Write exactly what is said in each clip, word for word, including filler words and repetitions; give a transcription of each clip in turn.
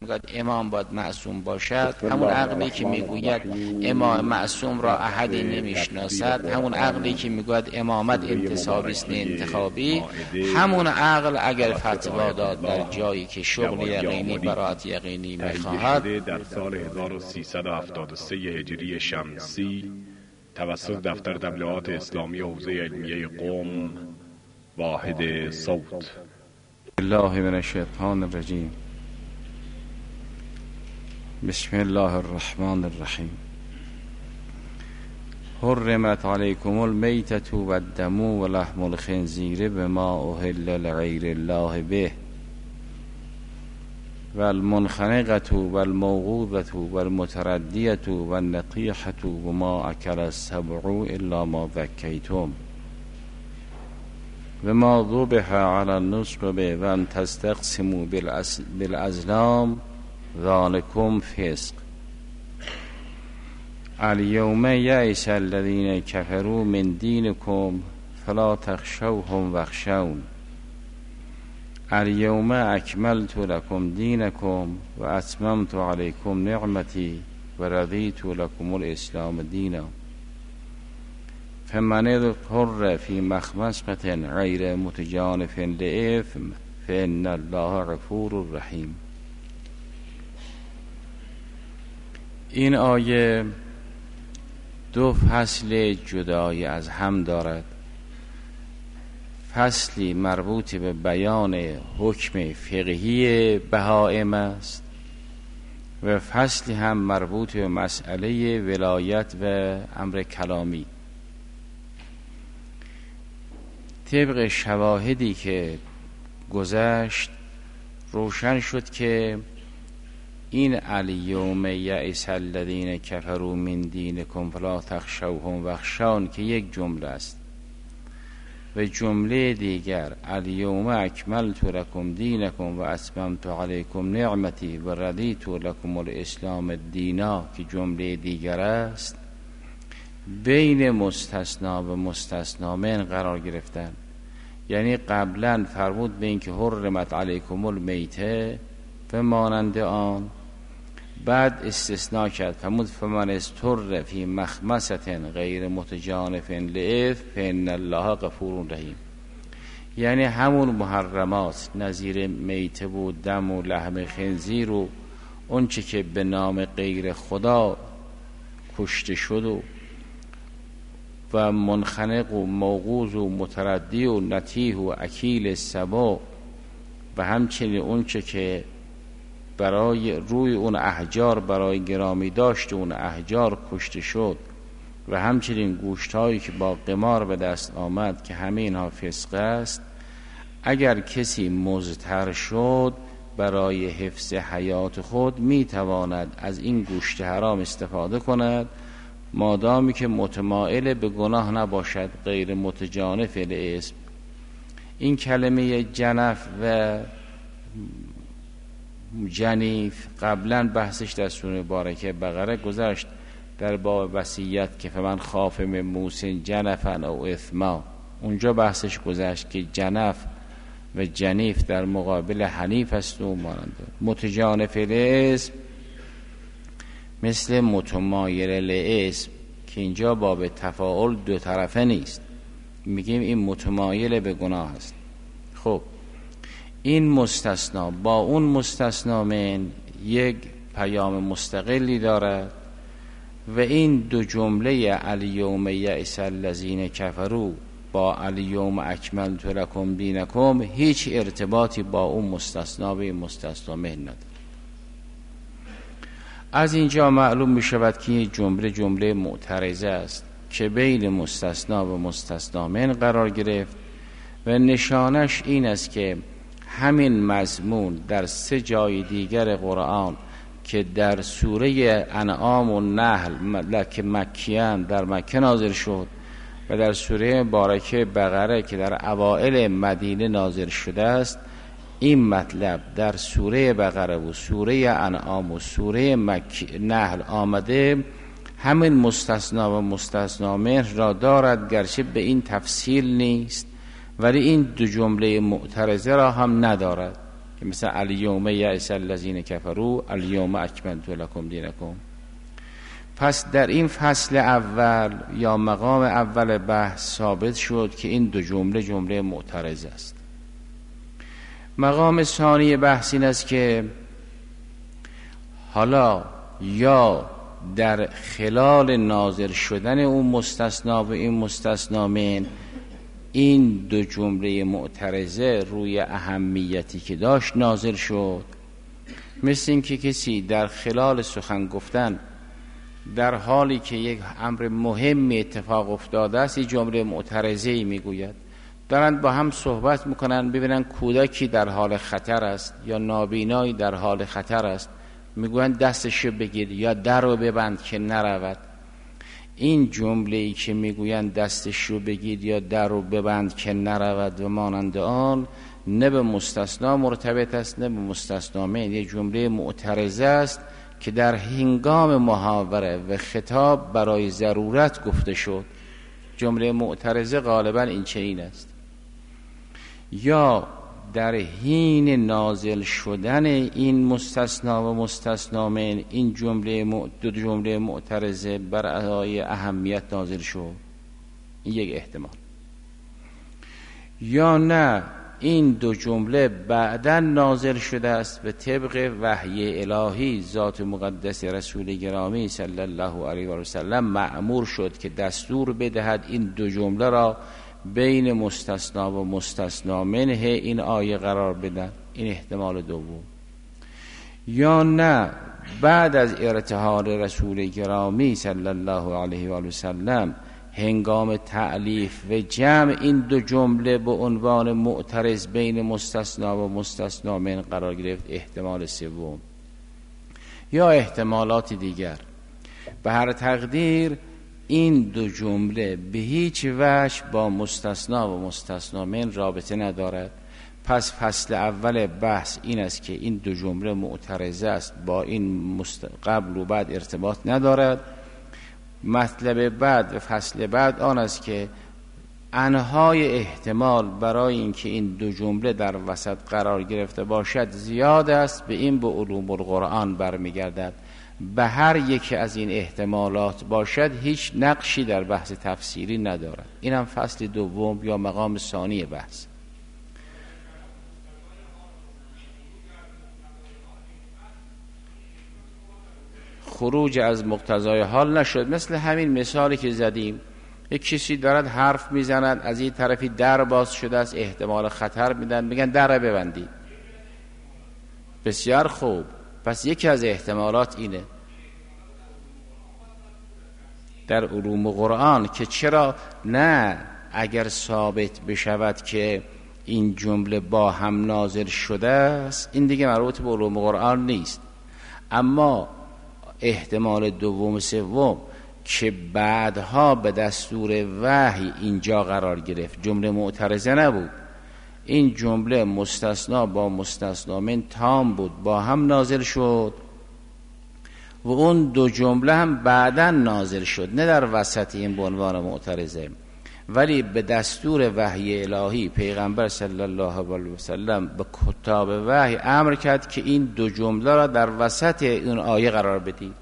میگوید امام باید معصوم باشد، همون عقلی که میگوید امام معصوم را احدی نمیشناسد، همون عقلی که میگوید امامت انتصابی است نه انتخابی، همون عقل اگر فتوا داد در جایی که شغل یقینی برات یقینی میخواهد، در سال هزار و سیصد و هفتاد و سه هجری شمسی توسط دفتر تبلیغات اسلامی حوزه علمیه قم واحد صوت. الله من الشیطان الرجیم. بسم الله الرحمن الرحیم. حرمت علیکم المیتة و الدم و لحم الخنزیر بما اهل لغیر الله به و المنخنقة و الموقوذة و المتردیة و النطیحة و ما اکل السبع الا ما ذکیتم و ما ذبح علی النصب و ان تستقسموا بالازلام ذالکم فسق. الیوم یئس الذین کفروا من دینکم فلا تخشوهم واخشون. الیوم اکملت لکم دینکم و اتممت علیکم نعمتی و رضیت لکم الاسلام دینا. فمن اضطر فی مخمصة غیر متجانف لإثم فإن الله غفور رحیم. این آیه دو فصل جدای از هم دارد. فصلی مربوط به بیان حکم فقهی بهائم است و فصلی هم مربوط به مسئله ولایت و امر کلامی. طبق شواهدی که گذشت روشن شد که این الیوم یئس الذین کفروا من دینکم فلا تخشوهم واخشون که یک جمله است و جمله دیگر الیوم اکملت لکم دینکم و اتممت علیکم نعمتی و رضیت لکم الاسلام دینا که جمله دیگر است، بین مستثنا و مستثنا من قرار گرفتن. یعنی قبلا فرمود به این که حرمت علیکم المیته و مانند آن، بعد استثناء کرد فرمود فمن اضطر فی مخمصة غیر متجانف لإثم فإن الله غفور رحیم. یعنی همون محرمات نظیر میته و دم و لحم خنزیر و اون چه که به نام غیر خدا کشته شد و و منخنق و موقوذ و متردی و نتیح و اکیل سبا و همچنین اون چه که برای روی اون احجار برای گرامی داشت اون احجار کشته شد و همچنین گوشتهایی که با قمار به دست آمد که همه اینها فسق است. اگر کسی مضطر شد برای حفظ حیات خود می تواند از این گوشت حرام استفاده کند مادامی که متمایل به گناه نباشد، غیر متجانف لإثم. این کلمه جنف و جنیف قبلا بحثش در سوره بارکه بقره گذشت در باب وصیت که فمن خاف من موص جنفا او اثما، اونجا بحثش گذشت که جنف و جنیف در مقابل حنیف است و ماننده. متجانف لإثم مثل متمایل لإثم که اینجا باب تفاعل دو طرفه نیست، میگیم این متمایل به گناه است. خب این مستثنا با اون مستثنا من یک پیام مستقلی دارد و این دو جمله الیوم یئس الذین کفروا با الیوم اکملت لکم دینکم هیچ ارتباطی با اون مستثنا به مستثنا من نداره. از اینجا معلوم می شود که این جمله جمله معترضه است که بین مستثنا و مستثنا من قرار گرفت و نشانش این است که همین مضمون در سه جای دیگر قرآن که در سوره انعام و نحل که مکیان در مکه نازل شد و در سوره بارکه بقره که در اوائل مدینه نازل شده است، این مطلب در سوره بقره و سوره انعام و سوره مک... نحل آمده، همین مستثنا و مستثنا منه را دارد، گرچه به این تفصیل نیست، ولی این دو جمله معترضه را هم ندارد. که مثلا الیوم یئس الذین کفروا الیوم اکملت لکم دینکم. پس در این فصل اول یا مقام اول بحث ثابت شد که این دو جمله جمله معترض است. مقام ثانی بحث این است که حالا یا در خلال نازل شدن اون مستثنا و این مستثنا من این دو جمله معترضه روی اهمیتی که داشت نازل شد، مثل این که کسی در خلال سخن گفتن در حالی که یک امر مهمی اتفاق افتاده است این جمله معترضه‌ای میگوید. دارند با هم صحبت میکنن ببینن کودکی در حال خطر است یا نابینایی در حال خطر است، میگویند دستشو بگیر یا در رو ببند که نرود. این جمله ای که میگویند دستشو بگیر یا در رو ببند که نرود و مانند آن نه به مستثنا مرتبط است نه به مستثنا من، یه جمله معترضه است که در هنگام محاوره و خطاب برای ضرورت گفته شد. جمله معترضه غالبا این چنین است. یا در حین نازل شدن این مستثنا و مستثنا من این جمله دو جمله معترضه برای اهمیت نازل شد، این یک احتمال. یا نه این دو جمله بعداً نازل شده است به طبق وحی الهی ذات مقدس رسول گرامی صلی الله علیه و سلم مأمور شد که دستور بدهد این دو جمله را بین مستثنا و مستثنا منه این آیه قرار بدن. این احتمال دوم. یا نه بعد از ارتحال رسول گرامی صلی الله علیه و سلم هنگام تألیف و جمع این دو جمله به عنوان معترض بین مستثنا و مستثنا من قرار گرفت. احتمال سوم. یا احتمالات دیگر. به هر تقدیر این دو جمله به هیچ وجه با مستثنا و مستثنا من رابطه ندارد. پس فصل اول بحث این است که این دو جمله معترضه است، با این مست... قبل و بعد ارتباط ندارد. مطلب بعد و فصل بعد آن است که انهای احتمال برای اینکه این دو جمله در وسط قرار گرفته باشد زیاد است، به این به علوم القرآن برمیگردد. به هر یکی از این احتمالات باشد هیچ نقشی در بحث تفسیری ندارد. این هم فصل دوم یا مقام ثانی بحث. خروج از مقتضای حال نشد. مثل همین مثالی که زدیم، یک کسی دارد حرف میزند، از این طرفی در باز شده است، احتمال خطر میدن، میگن در ببندی. بسیار خوب، پس یکی از احتمالات اینه در علوم قرآن که چرا نه اگر ثابت بشود که این جمله با هم نازل شده است این دیگه مربوط به علوم قرآن نیست. اما احتمال دوم سوم که بعدها به دستور وحی اینجا قرار گرفت، جمله معترضه نبود، این جمله مستثنا با مستثنا من تام بود، با هم نازل شد و اون دو جمله هم بعداً نازل شد، نه در وسط این به عنوان معترضه، ولی به دستور وحی الهی پیغمبر صلی الله علیه و سلم به کتاب وحی امر کرد که این دو جمله را در وسط اون آیه قرار بدید.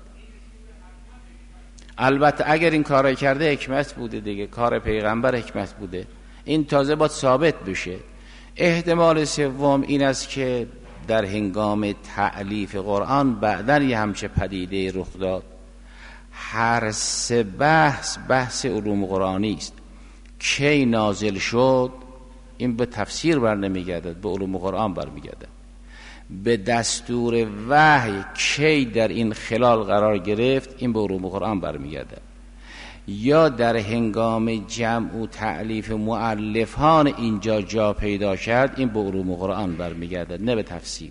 البته اگر این کار کرده حکمت بوده دیگه، کار پیغمبر حکمت بوده، این تازه باید ثابت بشه. احتمال سوم این است که در هنگام تألیف قرآن بعداً یه همچه پدیده رخ داد. هر سه بحث بحث علوم قرآنی است. کی نازل شد این به تفسیر بر نمیگردد، به علوم قرآن برمیگردد. به دستور وحی کی در این خلال قرار گرفت این به علوم قرآن برمیگردد. یا در هنگام جمع و تألیف مؤلفان اینجا جا پیدا کرد این به علوم قرآن برمیگردد، نه به تفسیر.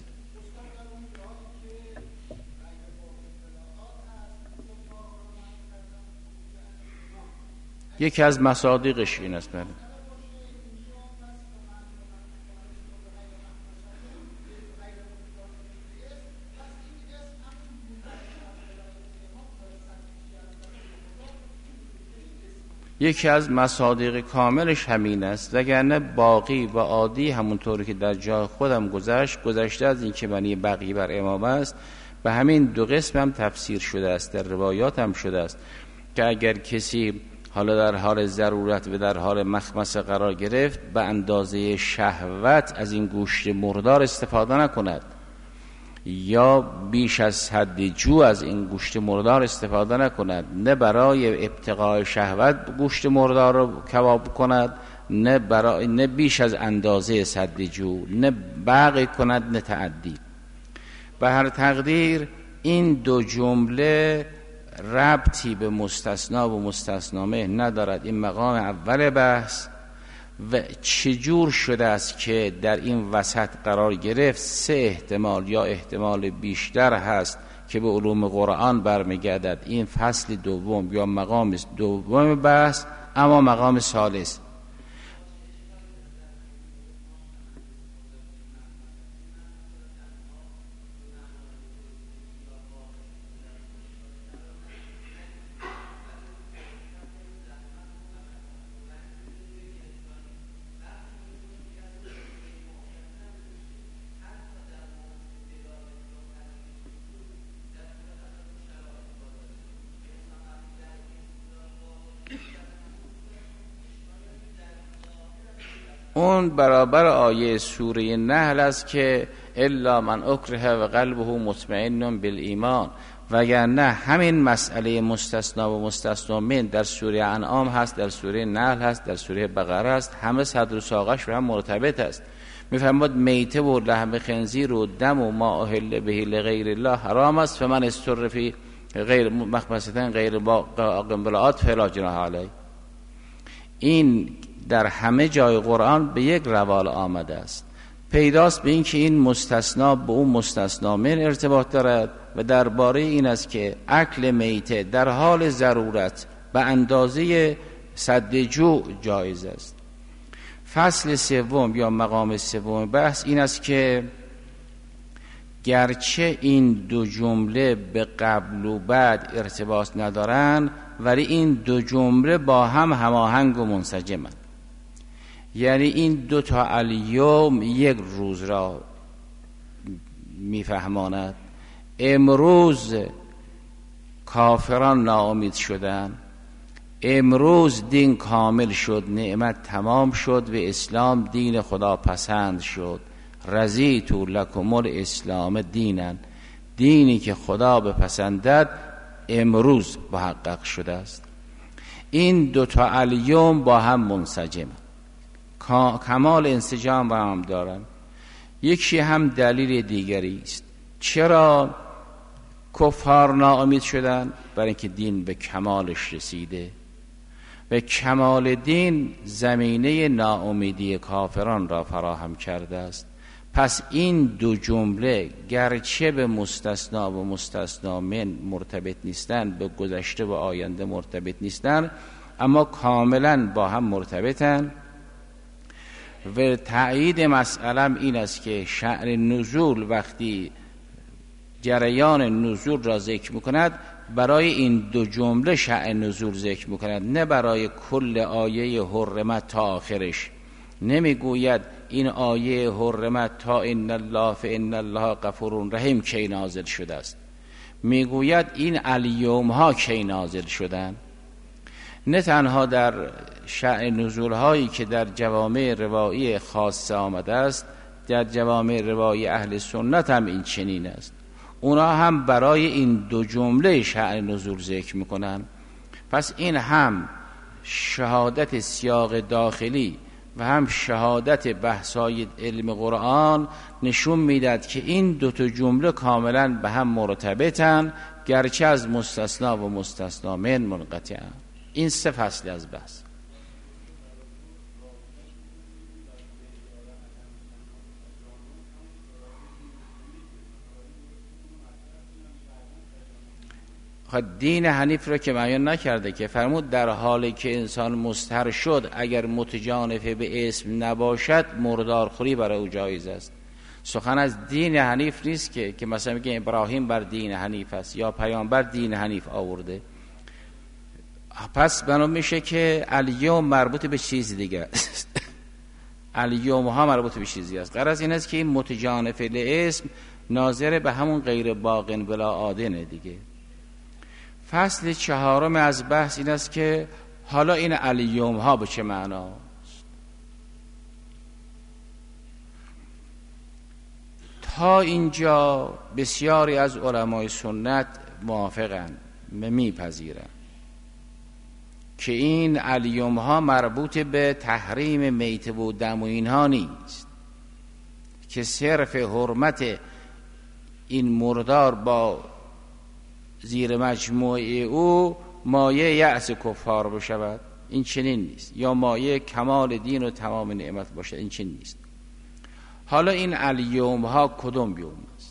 یکی از مصادیقش این است. یکی از مصادیق کاملش همین است، وگرنه باقی و عادی همونطوری که در جای خودم گذشت گذشته از این که بنی بقی بر امام است، به همین دو قسم هم تفسیر شده است، در روایات هم شده است که اگر کسی حالا در حال ضرورت و در حال مخمصه قرار گرفت به اندازه شهوت از این گوشت مردار استفاده نکند یا بیش از حد جو از این گوشت مردار استفاده نکند، نه برای ابتغاء شهوت گوشت مردار رو کباب کند، نه برای نه بیش از اندازه صد جو، نه بغی کند نه تعدی. به هر تقدیر این دو جمله ربطی به مستثنا و مستثنامه ندارد. این مقام اول بحث و چجور شده است که در این وسط قرار گرفت، سه احتمال یا احتمال بیشتر هست که به علوم قرآن برمیگردد. این فصل دوم یا مقام دوم بحث. اما مقام ثالث اون برابر آیه سوره نحل است که الا من اکره و قلبه مطمئن بالایمان، وگرنه همین مسئله مستثنا و مستثنا من در سوره انعام هست، در سوره نحل هست، در سوره بقره است، همه صدر و ساقش به هم مرتبط است. میفرماد میته و لحم خنزیر و دم و ما اهل به لغیر الله حرام است، فمن استر فی غیر مخمصه غیر قنبلات فلا جناح علیه. این در همه جای قرآن به یک روال آمده است. پیداست به این که این مستثنا به اون مستثنا من ارتباط دارد و درباره این است که اکل میته در حال ضرورت به اندازه صد جو جایز است. فصل سوم یا مقام سوم بحث این است که گرچه این دو جمله به قبل و بعد ارتباط ندارن، ولی این دو جمله با هم هماهنگ و منسجمند. یعنی این دو تا الیوم یک روز را میفهماند. امروز کافران ناامید شدن، امروز دین کامل شد، نعمت تمام شد و اسلام دین خدا پسند شد. رضیت لکم الاسلام دینا، دینی که خدا بپسندد امروز محقق شده است. این دو تا الیوم با هم منسجم، کمال انسجام با هم دارن. یکی هم دلیل دیگری است. چرا کفار ناامید شدن؟ برای اینکه دین به کمالش رسیده و کمال دین زمینه ناامیدی کافران را فراهم کرده است. پس این دو جمله گرچه به مستثنا و مستثنا من مرتبط نیستند، به گذشته و آینده مرتبط نیستند، اما کاملا با هم مرتبطند. و تأیید مسئلم این است که شأن نزول وقتی جریان نزول را ذکر میکند، برای این دو جمله شأن نزول ذکر میکند، نه برای کل آیه حرمت تا آخرش. نمیگوید این آیه حرمت تا ان الله فان الله غفور رحیم کی نازل شده است، میگوید این الیوم ها کی نازل شدن. نه تنها در شأن نزول هایی که در جوامع روایی خاصه آمده است، در جوامع روایی اهل سنت هم این چنین است. اونا هم برای این دو جمله شأن نزول ذکر میکنن. پس این هم شهادت سیاق داخلی و هم شهادت بحثای علم قرآن نشون میداد که این دو تا جمله کاملا به هم مرتبطن، گرچه از مستثنا و مستثنا من منقطعن. این سه فصل از بحث. دین حنیف را که بیان نکرده که فرمود در حالی که انسان مستحر شد اگر متجانف به اسم نباشد مردارخوری برای او جایز است. سخن از دین حنیف نیست که که مثلا میگه ابراهیم بر دین حنیف است یا پیامبر دین حنیف آورده. پس بنا میشه که الیوم مربوط به چیز دیگه است. الیوم ها مربوط به چیزی است. غرض این است که این متجانف الاسم ناظر به همون غیر باقن بلا عادنه دیگه. فصل چهارم از بحث این است که حالا این الیوم ها به چه معنا؟ تا اینجا بسیاری از علمای سنت موافقند و میپذیرند که این الیوم ها مربوط به تحریم میته و دم و اینها نیست، که صرف حرمت این مردار با زیر مجموعه او مایه یأس کفار بشود. این چنین نیست. یا مایه کمال دین و تمام نعمت باشد. این چنین نیست. حالا این الیوم ها کدوم یوم است؟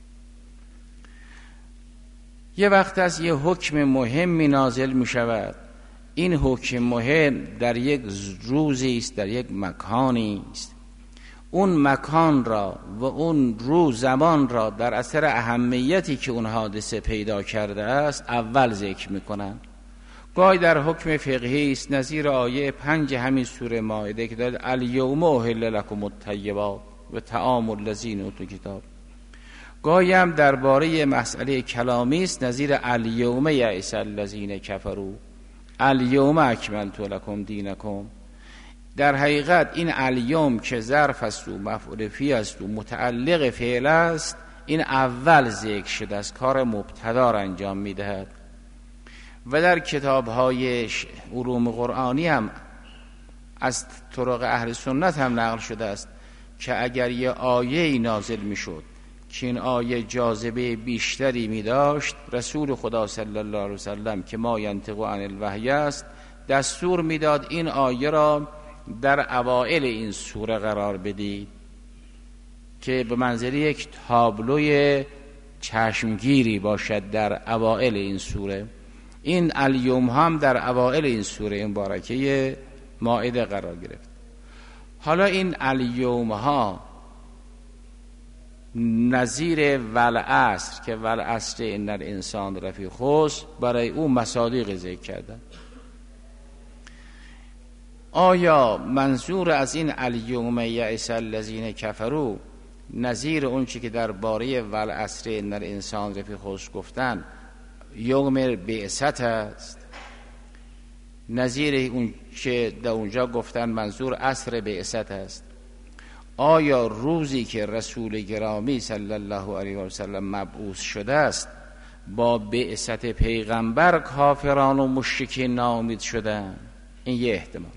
یه وقت از یه حکم مهمی نازل می شود. این حکم مهم در یک روزی است، در یک مکانی است. اون مکان را و اون روز زمان را در اثر اهمیتی که اون حادثه پیدا کرده است اول ذکر میکنن. گاهی در حکم فقهی است، نظیر آیه پنج همین سوره مائده که دارد الیوم احل لکم الطیبات و طعام الذین اوتوا الکتاب. گاهی هم درباره مسئله کلامی است، نظیر الیوم یئس الذین کفروا الیوم اکملت لکم دینکم. در حقیقت این الیوم که ظرف است و مفعول فی است و متعلق فعل است، این اول ذکر شده است، کار مبتدا را انجام میدهد. و در کتاب‌های علوم قرآنی هم از طرق اهل سنت هم نقل شده است که اگر یه آیه نازل میشد که این آیه جاذبه بیشتری می داشت، رسول خدا صلی الله علیه وسلم که ما ینطق عن الوحی است دستور میداد این آیه را در اوائل این سوره قرار بدید که به منزله یک تابلوی چشمگیری باشد در اوائل این سوره. این الیوم هم در اوائل این سوره مبارکه مائده قرار گرفت. حالا این الیوم ها نظیر والعصر که والعصر ان الانسان لفی خسر برای او مصادیق ذکر کردن. آیا منظور از این الیوم یئس الذین کفروا نظیر اون چی که درباره والعصر ان الانسان لفی خسر گفتن یوم بعثت است؟ نظیر اون که در اونجا گفتن منظور عصر بعثت است؟ آیا روزی که رسول گرامی صلی الله علیه و سلم مبعوث شده است با بعثت پیغمبر کافران و مشرکین ناامید شدن؟ این یه احتمال.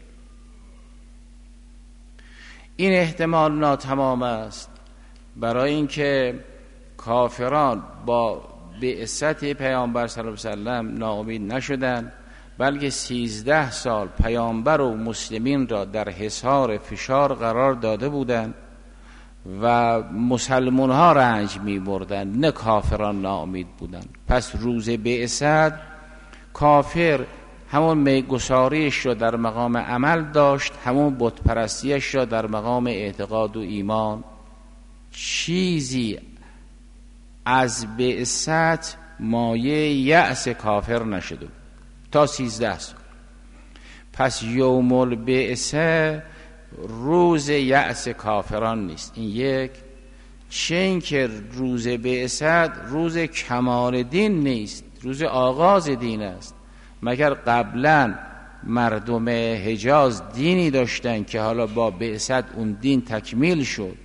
این احتمال ناتمام است، برای اینکه کافران با بعثت پیامبر صلی الله علیه و سلم ناامید نشدن، بلکه سیزده سال پیامبر و مسلمین را در حصار فشار قرار داده بودند و مسلمان ها رنج می بردن، نه کافران ناامید بودند. پس روز بعثت کافر همون میگساریش را در مقام عمل داشت، همون بت پرستیش را در مقام اعتقاد و ایمان. چیزی از بعثت مایه یأس کافر نشده تا سیزده سال. پس یوم البعثه روز یأس کافران نیست. این یک. چون که روز بعثت روز کمال دین نیست، روز آغاز دین است. مگر قبلا مردم حجاز دینی داشتن که حالا با بعثت اون دین تکمیل شد.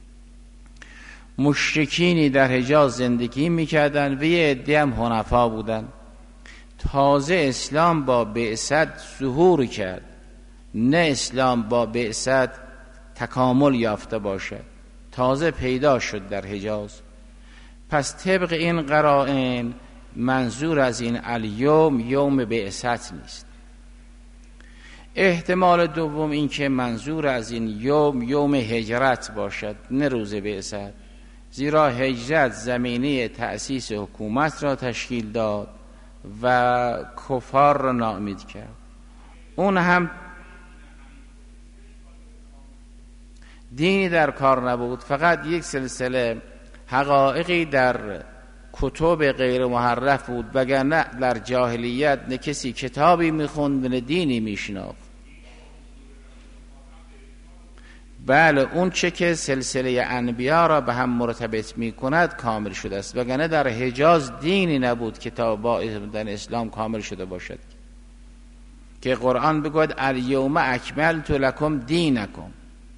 مشرکینی در حجاز زندگی میکردن و یه عده هم حنفا بودن. تازه اسلام با بعثت ظهور کرد، نه اسلام با بعثت تکامل یافته باشد، تازه پیدا شد در حجاز. پس طبق این قرائن منظور از این الیوم یوم بعثت نیست. احتمال دوم این که منظور از این یوم یوم هجرت باشد، نه روز بعثت، زیرا هجرت زمینه تأسیس حکومت را تشکیل داد و کفار را ناامید کرد. اون هم دینی در کار نبود، فقط یک سلسله حقایقی در کتب غیر محرف بود، وگرنه در جاهلیت نه کسی کتابی میخوند نه دینی میشناخت. بله اون چه که سلسله انبیا را به هم مرتبط می کند کامل شده است، وگرنه در حجاز دینی نبود که تا با در اسلام کامل شده باشد، که قرآن بگوید الیوم اکملت لکم دینکم.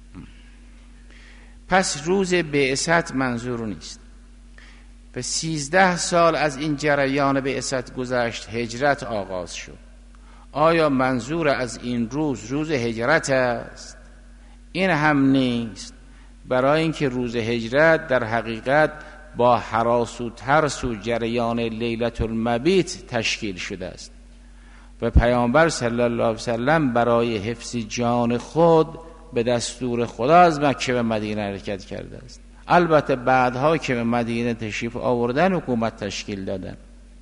پس روز بعثت منظور نیست. به سیزده سال از این جریان بعثت گذشت، هجرت آغاز شد. آیا منظور از این روز روز هجرت است؟ این هم نیست، برای اینکه روز هجرت در حقیقت با هراس و ترس و جریان لیلة المبیت تشکیل شده است و پیامبر صلی الله علیه وسلم برای حفظ جان خود به دستور خدا از مکه به مدینه حرکت کرده است. البته بعدها که به مدینه تشریف آوردن حکومت تشکیل دادن،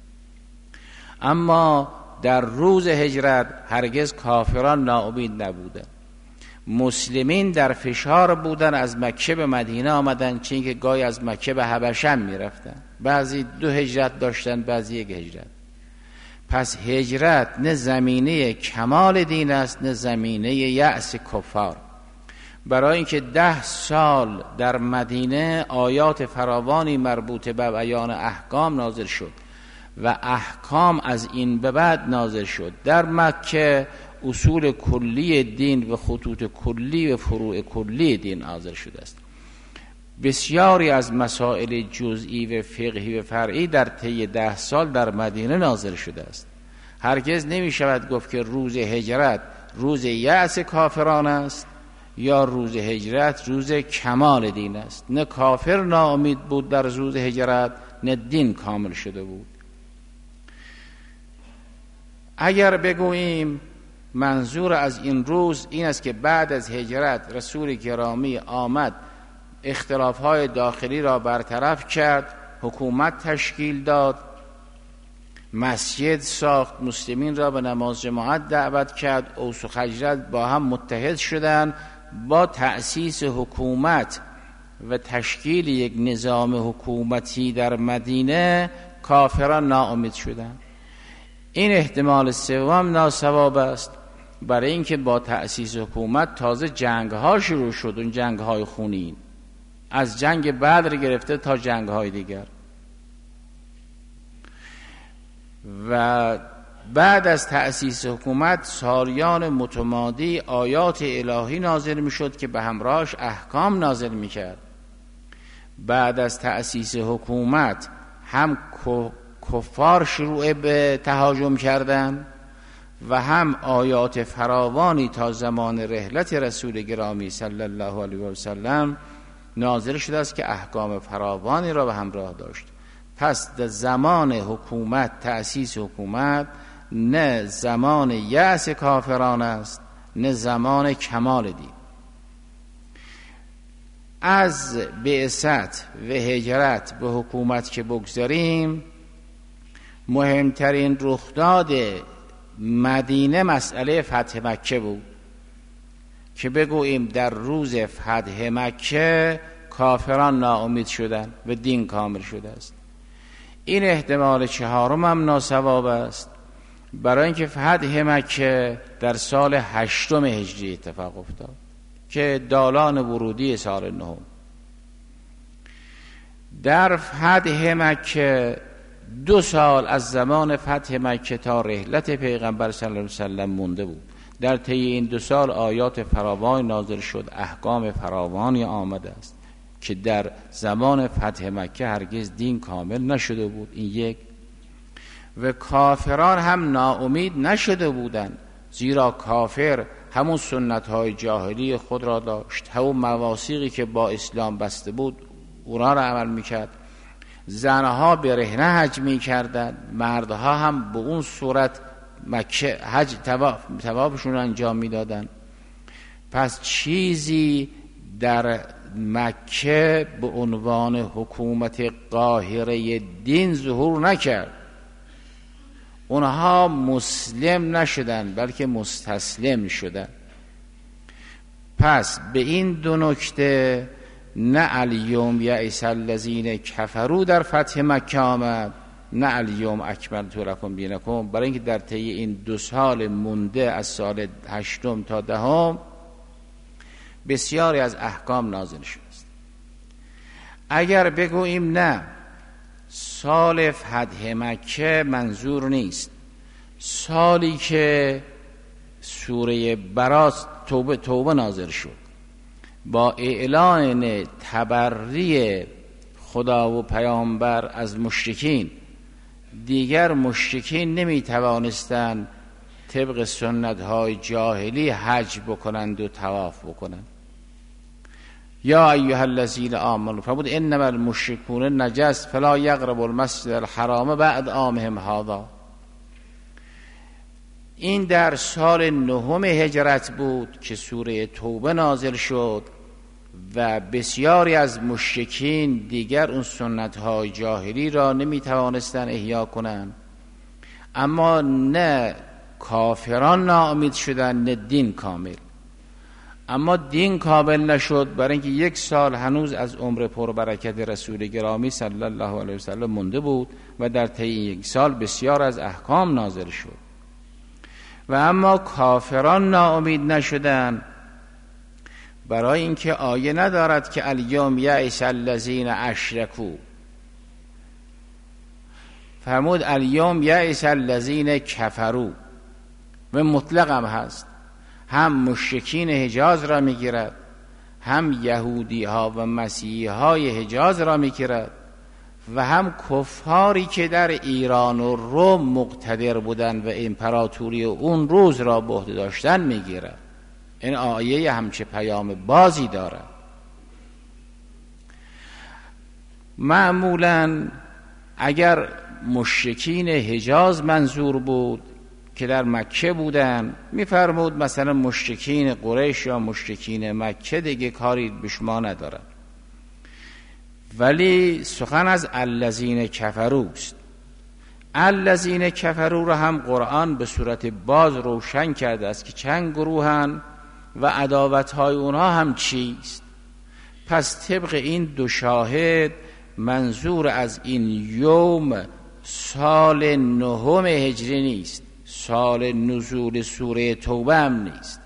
اما در روز هجرت هرگز کافران ناامید نبودند. مسلمین در فشار بودن، از مکه به مدینه آمدن، چون که گاهی از مکه به حبشه می رفتن. بعضی دو هجرت داشتن، بعضی یک هجرت. پس هجرت نه زمینه کمال دین است نه زمینه یأس کفار. برای اینکه ده سال در مدینه آیات فراوانی مربوط به بیان احکام نازل شد و احکام از این به بعد نازل شد. در مکه اصول کلی دین و خطوط کلی و فروع کلی دین نازل شده است. بسیاری از مسائل جزئی و فقهی و فرعی در طی ده سال در مدینه نازل شده است. هرگز نمی شود گفت که روز هجرت روز یأس کافران است یا روز هجرت روز کمال دین است. نه کافر ناامید بود در روز هجرت، نه دین کامل شده بود. اگر بگوییم منظور از این روز این است که بعد از هجرت رسول گرامی آمد، اختلافهای داخلی را برطرف کرد، حکومت تشکیل داد، مسجد ساخت، مسلمین را به نماز جماعت دعوت کرد، اوس و خزرج با هم متحد شدند، با تأسیس حکومت و تشکیل یک نظام حکومتی در مدینه کافران ناامید شدند. این احتمال سوم ناصواب است، برای اینکه با تأسیس حکومت تازه جنگ ها شروع شد، اون جنگ های خونین از جنگ بدر گرفته تا جنگ های دیگر. و بعد از تأسیس حکومت سالیان متمادی آیات الهی نازل می شد که به همراهش احکام نازل می کرد. بعد از تأسیس حکومت هم کفار شروع به تهاجم کردن و هم آیات فراوانی تا زمان رحلت رسول گرامی صلی الله علیه و سلم نازل شده است که احکام فراوانی را به همراه داشت. پس در زمان حکومت، تأسیس حکومت، نه زمان یأس کافران است نه زمان کمال دین. از بعثت و هجرت به حکومت که بگذاریم، مهمترین رخداد مدینه مسئله فتح مکه بود که بگوییم در روز فتح مکه کافران ناامید شدند و دین کامل شده است. این احتمال چهارم هم ناصواب است، برای اینکه فتح مکه در سال هشتم هجری اتفاق افتاد که دالان ورودی سال نهم. در فتح مکه دو سال از زمان فتح مکه تا رحلت پیغمبر صلی الله علیه وسلم مونده بود. در طی این دو سال آیات فراوانی نازل شد، احکام فراوانی آمده است که در زمان فتح مکه هرگز دین کامل نشده بود. این یک. و کافران هم ناامید نشده بودند، زیرا کافر همون سنت‌های جاهلی خود را داشت، همون مواثیقی که با اسلام بسته بود اونا را عمل میکرد. زنها به رهنه حج میکردند، مردها هم به اون صورت مکه حج طواف طوافشون را انجام میدادند. پس چیزی در مکه به عنوان حکومت قاهره دین ظهور نکرد. اونها مسلم نشدن بلکه مستسلم شدن. پس به این دو نکته نه الیوم یئس الذین کفروا در فتح مکه آمد، نه الیوم اکملت لکم دینکم، برای اینکه در طی این دو سال مونده از سال هشتم تا دهم بسیاری از احکام نازل شده است. اگر بگوییم نه سال فتح مکه منظور نیست، سالی که سوره براءت توبه توبه نازل شد با اعلان تبری خدا و پیامبر از مشرکین، دیگر مشرکین نمی توانستند طبق سنت های جاهلی حج بکنند و طواف بکنند. یا ایها الذین آمنوا فرمود انما المشرکون نجس فلا یقربوا المسجد الحرام بعد عامهم هذا. این در سال نهم هجرت بود که سوره توبه نازل شد و بسیاری از مشرکین دیگر اون سنت های جاهلی را نمی توانستند احیا کنند. اما نه کافران ناامید شدند نه دین کامل. اما دین کامل نشد برای اینکه یک سال هنوز از عمر پربرکت رسول گرامی صلی الله علیه و سلم مونده بود و در طی یک سال بسیار از احکام نازل شد. و اما کافران ناامید نشدند برای اینکه آیه ندارد که الیوم یئس الذین اشرکوا، فرمود الیوم یئس الذین کفروا و مطلق هم هست، هم مشرکین حجاز را میگیرد هم یهودی ها و مسیحی های حجاز را میگیرد و هم کفاری که در ایران و روم مقتدر بودند و امپراتوری اون روز را به عهده داشتن میگیرد. این آیه همچه پیام بازی دارد. معمولا اگر مشرکین حجاز منظور بود که در مکه بودن میفرمود مثلا مشرکین قریش یا مشرکین مکه دیگه کاری به شما ندارن، ولی سخن از الذین کفروا است. الذین کفروا را هم قرآن به صورت باز روشن کرده است که چند گروهن و عداوت‌های اونها هم چیست. پس طبق این دو شاهد منظور از این یوم سال نهم هجری نیست، سال نزول سوره توبه هم نیست.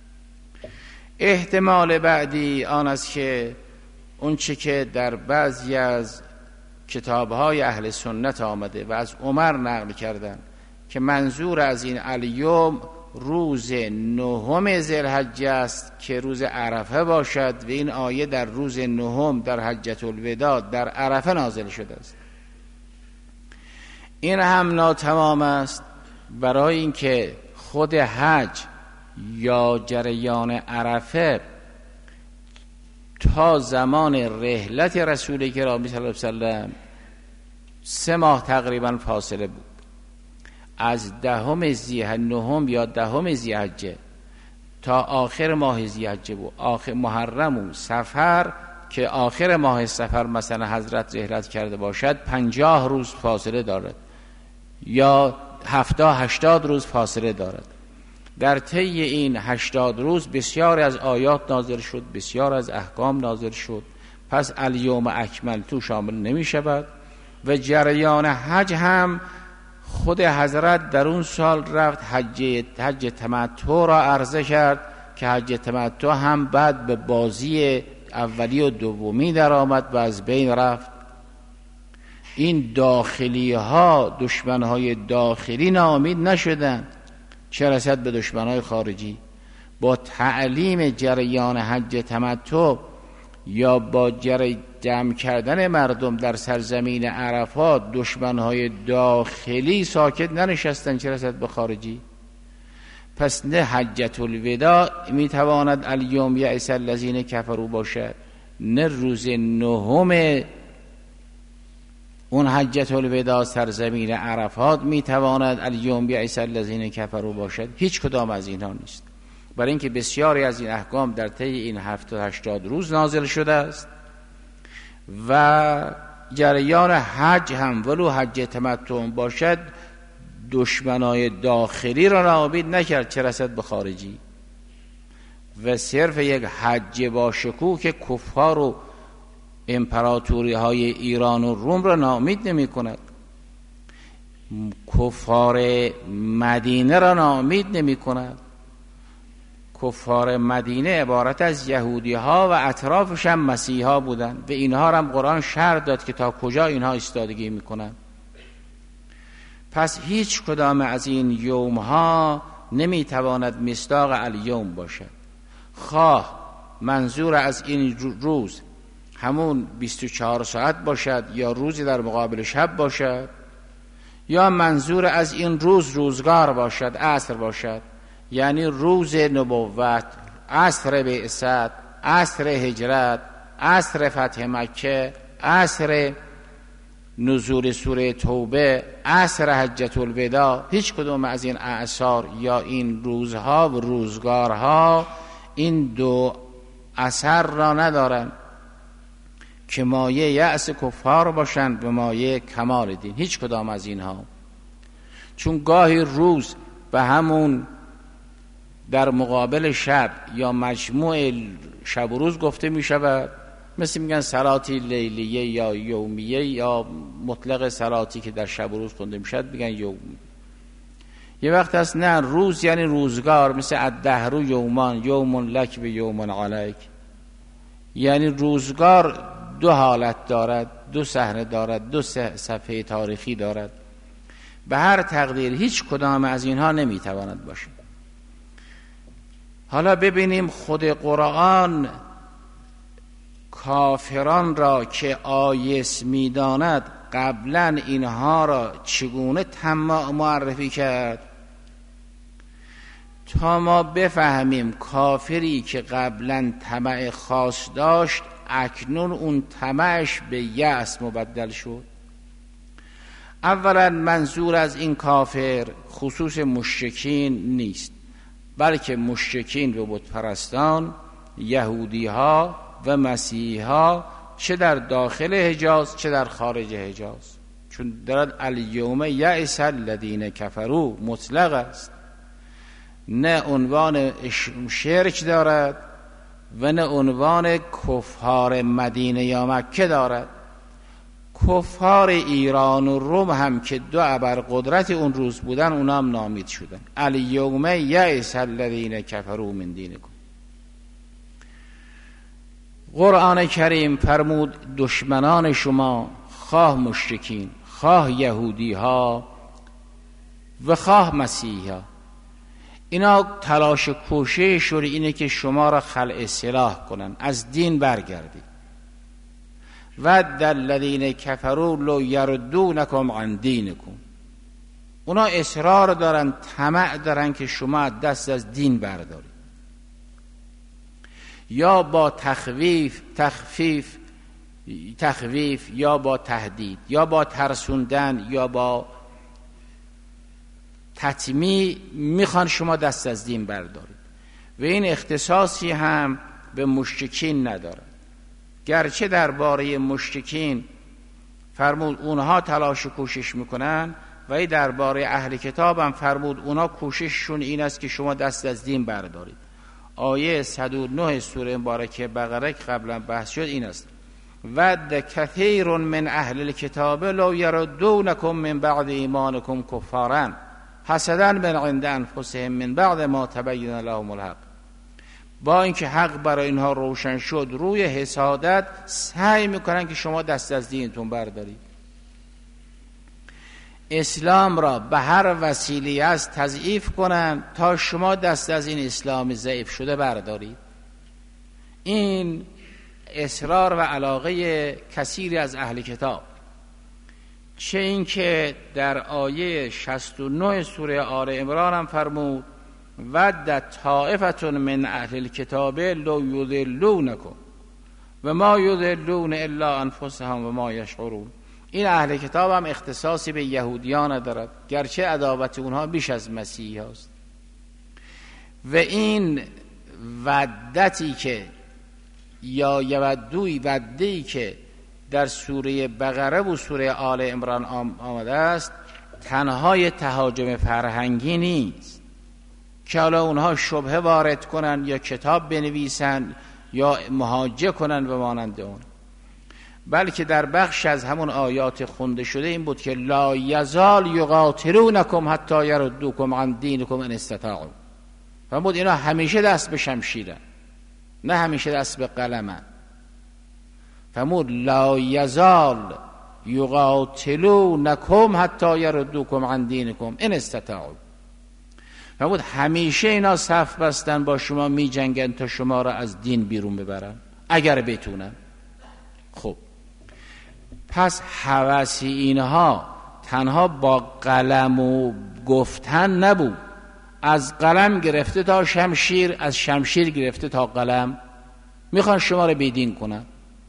احتمال بعدی آن است که اون چه که در بعضی از کتاب‌های اهل سنت آمده و از عمر نقل کردن که منظور از این الیوم روز نهم ذوالحجه است که روز عرفه باشد و این آیه در روز نهم در حجة الوداع در عرفه نازل شده است. این هم ناتمام است، برای اینکه خود حج یا جریان عرفه تا زمان رحلت رسول گرامی صلی الله علیه وسلم سه ماه تقریبا فاصله بود. از دهم ذی‌حجه نهم یا دهم ذی‌حجه تا آخر ماه ذی‌حجه بود، آخر محرم و صفر که آخر ماه صفر مثلا حضرت رحلت کرده باشد پنجاه روز فاصله دارد یا هفتاد هشتاد روز فاصله دارد. در طی این هشتاد روز بسیار از آیات نازل شد، بسیار از احکام نازل شد. پس الیوم اکملت شامل نمی شود و جریان حج هم خود حضرت در اون سال رفت حج حج تمتع را عرضه کرد که حج تمتع هم بعد به بازی اولی و دومی در آمد و از بین رفت. این داخلی ها دشمن های داخلی ناامید نشدند، چه رسد به دشمن های خارجی. با تعلیم جریان حج تمتع یا با جری جمع کردن مردم در سرزمین عرفات دشمن های داخلی ساکت ننشستند، چه رسد به خارجی. پس نه حجة الوداع میتواند الیوم یئس الذین کفروا باشد، نه روز نهم اون حجة الوداع سرزمین عرفات میتواند الیوم یئس الذین کفروا باشد. هیچ کدام از اینها نیست، برای اینکه بسیاری از این احکام در طی این هفتاد هشتاد روز نازل شده است و جریان حج هم ولو حج تمتع باشد دشمنای داخلی را ناامید نکرد، چه رسد به خارجی. و صرف یک حج با شکوه که کفار و امپراتوری های ایران و روم را ناامید نمی کند، کفار مدینه را ناامید نمی کند. کفار مدینه عبارت از یهودی ها و اطرافش هم مسیحی ها بودند. به اینها هم قرآن شرح داد که تا کجا اینها ایستادگی می کنند. پس هیچ کدام از این یوم ها نمی تواند مصداق الیوم باشد. خواه منظور از این روز همون بیست و چهار ساعت باشد یا روزی در مقابل شب باشد، یا منظور از این روز روزگار باشد، عصر باشد، یعنی روز نبوت، عصر بعثت، عصر هجرت، عصر فتح مکه، عصر نزول سوره توبه، عصر حجة الوداع. هیچ کدوم از این اعصار یا این روزها و روزگارها این دو اثر را ندارند که مایه یأس کفار باشند و مایه کمال دین. هیچ کدام از اینها. چون گاهی روز به همون در مقابل شب یا مجموع شب و روز گفته می شود، مثل میگن صلاتی لیلیه یا یومیه یا مطلق صلاتی که در شب و روز خونده می شود میگن یومی. یه وقت هست نه، روز یعنی روزگار، مثل الدهر یومان، یوم لک و یوم علیک، یعنی روزگار دو حالت دارد، دو صحنه دارد، دو صفحه تاریخی دارد. به هر تقدیر هیچ کدام از اینها نمیتواند باشه. حالا ببینیم خود قرآن کافران را که آیس میداند قبلا اینها را چگونه طماع معرفی کرد، تا ما بفهمیم کافری که قبلا طمع خاص داشت اکنون اون طمعش به یأس مبدل شد. اولا منظور از این کافر خصوص مشرکین نیست، بلکه مشرکین و بت پرستان، یهودی ها و مسیحی ها، چه در داخل حجاز چه در خارج حجاز. چون دارد الیوم یئس الذین کفروا مطلق است، نه عنوان شرک دارد و نه عنوان کفار مدینه یا مکه دارد. کفار ایران و روم هم که دو ابرقدرت اون روز بودن اونا هم نامید شدن. الیوم یئس الذین کفروا من دینکم. قرآن کریم فرمود دشمنان شما، خواه مشرکین، خواه یهودی ها و خواه مسیحی ها، اینا تلاش کوشششون اینه که شما را خلع اصلاح کنن، از دین برگردید. ود الذین کفروا لو یردونکم عن دینکم. اونا اصرار دارن، طمع دارن که شما دست از دین بردارید، یا با تخویف تخفیف تخویف یا با تهدید یا با ترسوندن یا با تطمیع میخوان شما دست از دین بردارید. و این اختصاصی هم به مشرکین نداره. گرچه درباره مشرکین فرمود اونها تلاش و کوشش میکنن، ولی درباره اهل کتاب هم فرمود اونها کوشششون این است که شما دست از دین بردارید. آیه صد و نه سوره مبارکه بقره که قبلا بحث شد این است: ود کثیر من اهل الکتاب لو یردونکم من بعد ایمانکم کفارا حسدا من عند انفسهم من بعد ما تبین لهم الحق. با اینکه حق برای اینها روشن شد، روی حسادت سعی میکنن که شما دست از دینتون بردارید. اسلام را به هر وسیله از تضعیف کنن تا شما دست از این اسلام ضعیف شده بردارید. این اصرار و علاقه کثیری از اهل کتاب. چه این که در آیه شصت و نه سوره آل عمران هم فرمود ود طائفة من اهل الکتاب لو یضلونکم و ما یضلون الا انفسهم و ما یشعرون. این اهل کتاب هم اختصاصی به یهودیان ندارد، گرچه عداوت اونها بیش از مسیحی هست. و این ودتی که یا یودوی ودی که در سوره بقره و سوره آل عمران آمده است تنهای تهاجم فرهنگی نیست که حالا اونها شبهه وارد کنن یا کتاب بنویسن یا مهاجه کنن و مانند اون، بلکه در بخش از همون آیات خونده شده این بود که لا یزال یقاتلونکم حتی یردوکم عن دینکم ان استطاعوا. فرمود اینا همیشه دست به شمشیرن، نه همیشه دست به قلمن. فرمود لا یزال یقاتلونکم حتی یردوکم عن دینکم ان استطاعوا. فرمود همیشه اینا صف بستن با شما می جنگن تا شما را از دین بیرون ببرن اگر بتونن. خب پس هوس اینها تنها با قلم و گفتن نبود، از قلم گرفته تا شمشیر، از شمشیر گرفته تا قلم میخوان شما را بیدین کنن.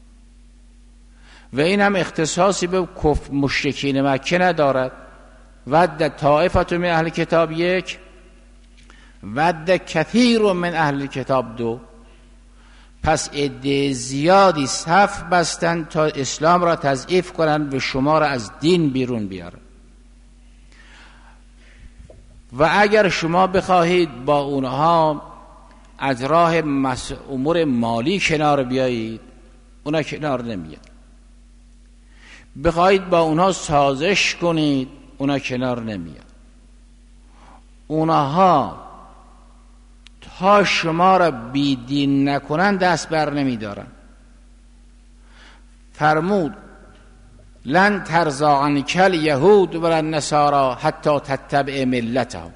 و این هم اختصاصی به کفر مشرکین مکه ندارد. ود طائفة من اهل کتاب یک، ود کثیر من اهل کتاب دو. پس عده زیادی صف بستن تا اسلام را تضعیف کنند و شما را از دین بیرون بیارن. و اگر شما بخواهید با اونها از راه امور مالی کنار بیایید، اونا کنار نمیاد. بخواهید با اونها سازش کنید، اونا کنار نمیاد. اونها تا شما را بیدین نکنن دست بر نمیدارن. فرمود لن ترضی عنک الیهود ولا النصارى حتی تتبع ملتهم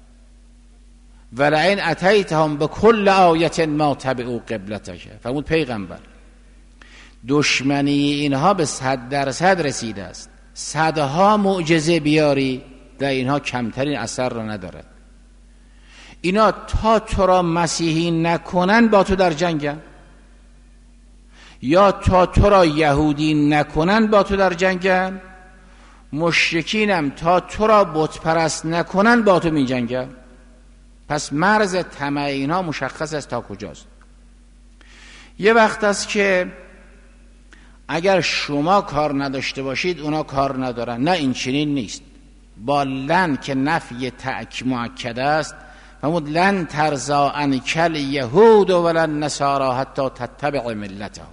ولئن اتیتهم بكل آیة ما تبعوا قبلتک. فرمود پیغمبر دشمنی اینها به صد درصد رسیده است، صدها معجزه بیاری در اینها کمترین اثر را ندارد. اینا تا تو را مسیحی نکنن با تو در جنگن، یا تا تو را یهودی نکنن با تو در جنگن. مشرکینم تا تو را بت پرست نکنن با تو می جنگن. پس مرز طمع اینا مشخص است تا کجاست. یه وقت است که اگر شما کار نداشته باشید اونا کار ندارن. نه، این چنین نیست. با لن که نفی تأکید مؤکد است، فرمود لن ترضی عنک الیهود ولا النصارى حتی تتبع ملتهم.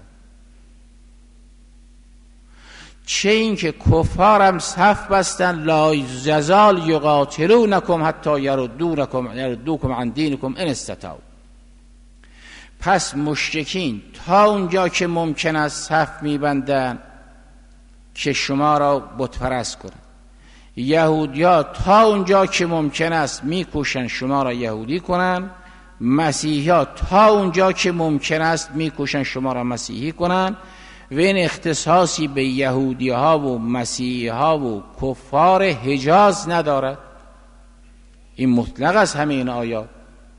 چه این که کفارم صف بستن لا یزال یقاتلونکم حتی یردونکم یردوکم عن دینکم ان استطاعوا. پس مشرکین تا اونجا که ممکن است صف میبندن که شما را بت پرست کنند. یهودیا تا اونجا که ممکن است میکوشن شما را یهودی کنن. مسیحیا تا اونجا که ممکن است میکوشن شما را مسیحی کنن. و این اختصاصی به یهودی ها و مسیحی ها و کفار حجاز ندارد. این مطلق است. همین آیات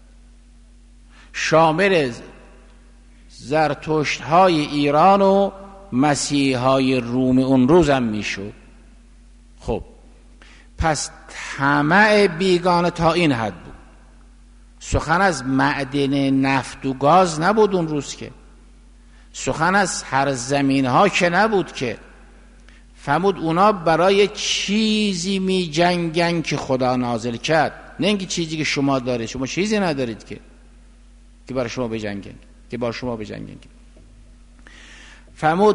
شامل زرتشت های ایران و مسیحی های روم اون روز هم میشد. خب پس طمع بیگانه تا این حد بود. سخن از معدن نفت و گاز نبود اون روز، که سخن از هر زمین ها که نبود که. فرمود اونا برای چیزی می جنگن که خدا نازل کرد، نه اینکه چیزی که شما دارید. شما چیزی ندارید که که برای شما بجنگن، که با شما بجنگن. فرمود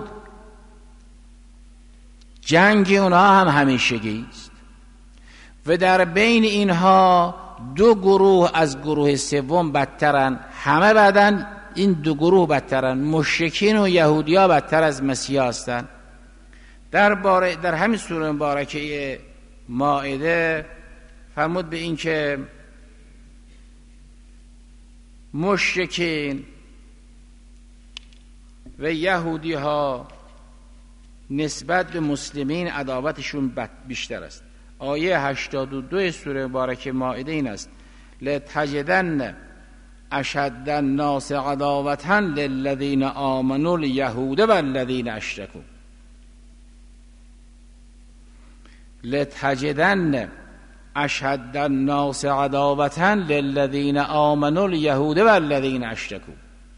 جنگ اونها هم همیشگی است و در بین اینها دو گروه از گروه سوم بدترن. همه بعدن این دو گروه بدترن. مشرکین و یهودیا بدتر از مسیحا هستن. در باره در همین سوره مبارکه مائده فرمود به این که مشرکین و یهودی ها نسبت به مسلمین عداوتشون بیشتر است. آیه هشتاد و دو سوره مبارکه مائده این است: لتجدن اشد الناس عداوة للذین آمنوا الیهود والذین اشرکوا. لتجدن اشد الناس عداوة للذین آمنوا الیهود والذین اشرکوا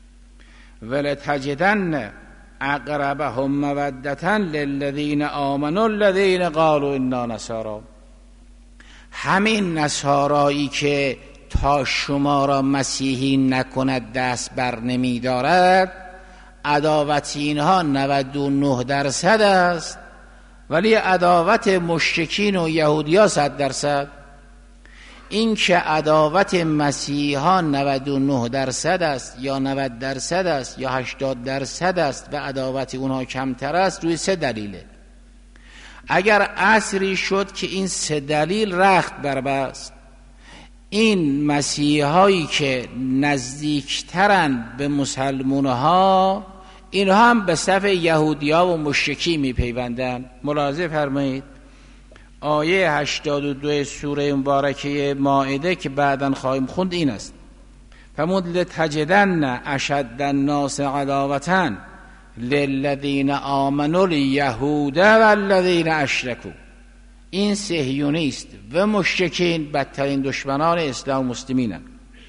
ولتجدن اقربهم مودة للذین آمنوا الذین قالوا انا نصارى. همین نصارایی که تا شما را مسیحی نکند دست بر نمی دارد، عداوت اینها نود و نه درصد است، ولی عداوت مشرکین و یهودی‌ها صد درصد. این که عداوت مسیحا نود و نه درصد است یا نود درصد است یا هشتاد درصد است و عداوت اونها کمتر است، روی سه دلیله. اگر عصری شد که این سه دلیل رخت بربست، این مسیحایی که نزدیکترن به مسلمانها، اینها هم به صف یهودی‌ها و مشرکی میپیوندن. ملاحظه فرمایید آیه هشتاد و دو سوره مبارکه مائده که بعداً خواهیم خوند این است: فمود لتجدن اشد الناس عداوة للذین آمنوا الیهود والذین اشرکوا. این صهیونیست و مشرکین بدترین دشمنان اسلام و مسلمینند.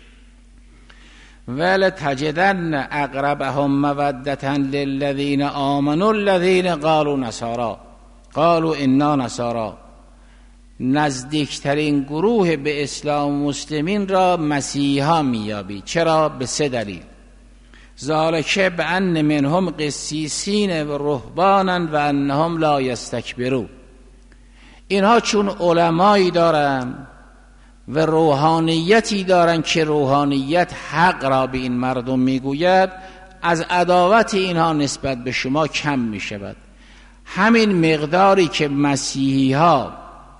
ولتجدن اقربهم مودة للذین آمنوا الذین قالوا نصارى قالوا انا نصارى. نزدیکترین گروه به اسلام و مسلمین را مسیحا میابی. چرا؟ به سه دلیل: ذالک بأن منهم قسیسین و رهبانا و انهم لا یستکبرون. اینها چون علمایی دارن و روحانیتی دارن که روحانیت حق را به این مردم میگوید، از عداوت اینها نسبت به شما کم میشود. همین مقداری که مسیحی ها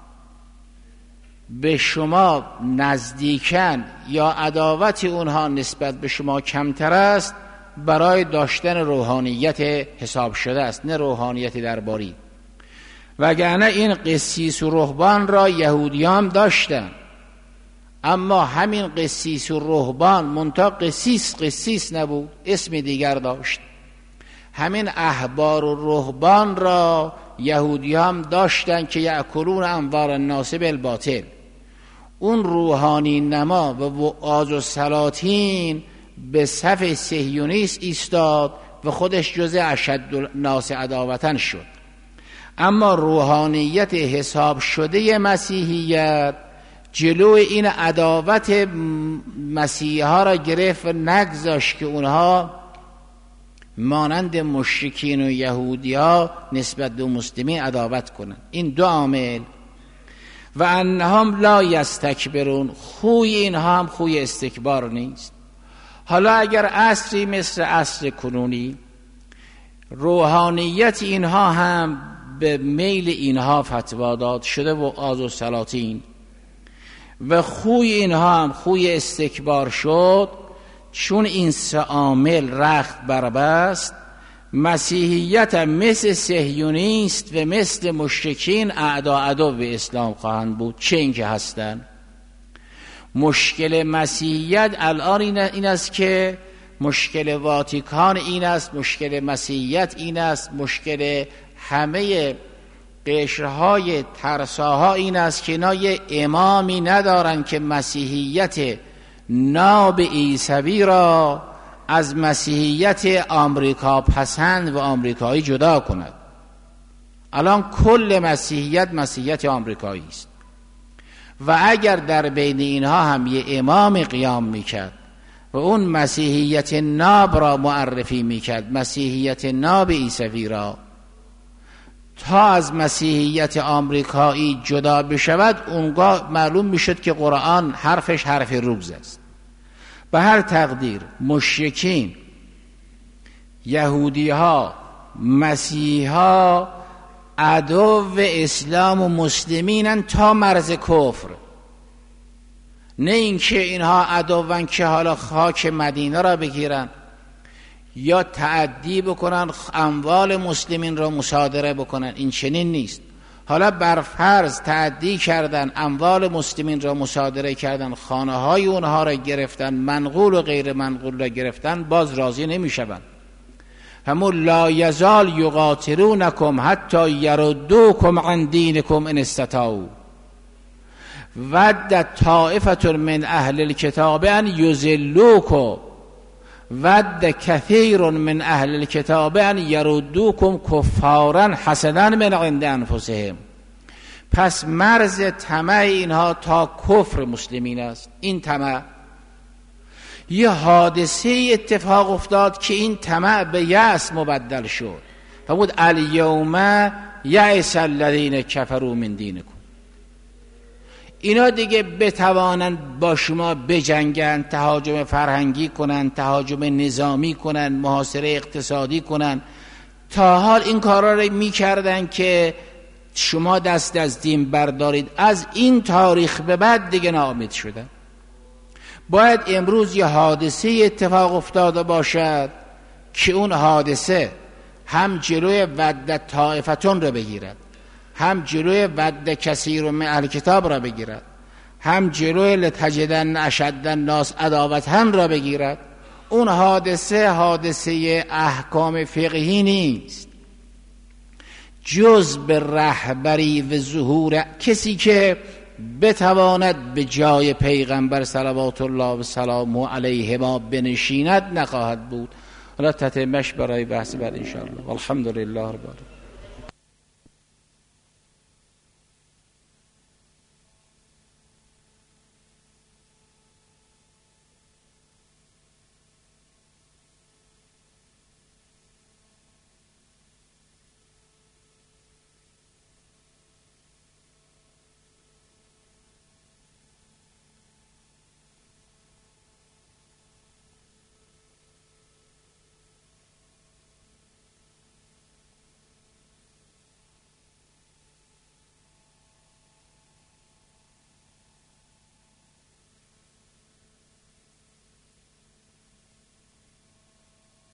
به شما نزدیکن یا عداوت اونها نسبت به شما کمتر است، برای داشتن روحانیت حساب شده است، نه روحانیت درباری. وگرنه این قسیس و رهبان را یهودیان داشتن، اما همین قسیس و رهبان منتها قسیس قسیس نبود، اسم دیگر داشت. همین احبار و رهبان را یهودیان داشتن که یأکلون اموال الناس بالباطل. اون روحانی نما و وعاظ و سلاطین به صف صهیونیست ایستاد و خودش جزء اشد الناس عداوتن شد. اما روحانیت حساب شده مسیحیت جلو این عداوت مسیحا را گرفت و نگذاشت که اونها مانند مشرکین و یهودی ها نسبت به مسلمین عداوت کنند. این دو عامل. و انهم لا یستکبرون. خوی اینها هم خوی استکبار نیست. حالا اگر عصری مثل عصر کنونی روحانیت اینها هم به میل اینها فتوا داد شده و آز و سلاطین و خوی اینها هم خوی استکبار شد، چون این سه عامل رخت بربست، مسیحیت هم مثل صهیونیست و مثل مشرکین اعدا عدو به اسلام خواهند بود. چه این که هستن. مشکل مسیحیت الان این است که مشکل واتیکان این است، مشکل مسیحیت این است، مشکل همه قشرهای ترساها این است که اینا یه امامی ندارن که مسیحیت ناب عیسوی را از مسیحیت آمریکا پسند و آمریکایی جدا کند. الان کل مسیحیت مسیحیت آمریکایی است و اگر در بین اینها هم یه امام قیام میکرد و اون مسیحیت ناب را معرفی میکرد، مسیحیت ناب عیسوی را، تا از مسیحیت آمریکایی جدا بشود، اونگاه معلوم میشد که قرآن حرفش حرف روز است. به هر تقدیر مشرکین، یهودی ها، مسیحی ها عدو اسلام و مسلمینن تا مرز کفر. نه اینکه اینها عدوان که حالا خاک مدینه را بگیرن یا تعدی بکنن، اموال مسلمین را مصادره بکنن، این چنین نیست. حالا بر فرض تعدی کردن، اموال مسلمین را مصادره کردن، خانه های اونها را گرفتن، منقول و غیر منقول را گرفتن، باز راضی نمی شوند. همون لا یزال یقاتلونکم حتی یردوکم عن دینکم ان استطاعوا ود طائفة من اهل الكتاب ان یضلوکم ود کثیر من اهل الكتاب ان یردوکم کفارا حسدا من عند انفسهم. پس مرز طمع اینها تا کفر مسلمین است. این طمع یه حادثه اتفاق افتاد که این طمع به یأس مبدل شد و بود الیوم یأس الذین کفروا من دینکم. اینا دیگه بتوانن با شما بجنگن، تهاجم فرهنگی کنن، تهاجم نظامی کنن، محاصره اقتصادی کنن. تا حال این کارا رو میکردن که شما دست از دین بردارید. از این تاریخ به بعد دیگه ناامید شدن. باید امروز یه حادثه اتفاق افتاده باشد که اون حادثه هم جلوی ود طائفتون رو بگیرد، هم جلوی ود کثیر من اهل کتاب را بگیرد، هم جلوی لتجدن اشد الناس عداوة را بگیرد. اون حادثه حادثه احکام فقهی نیست، جز به رهبری و ظهور کسی که بتواند به جای پیغمبر صلوات الله و سلامه علیه ما بنشیند نخواهد بود. حالا تتمش برای بحث بعد انشاءالله. والحمدلله رب العالمین.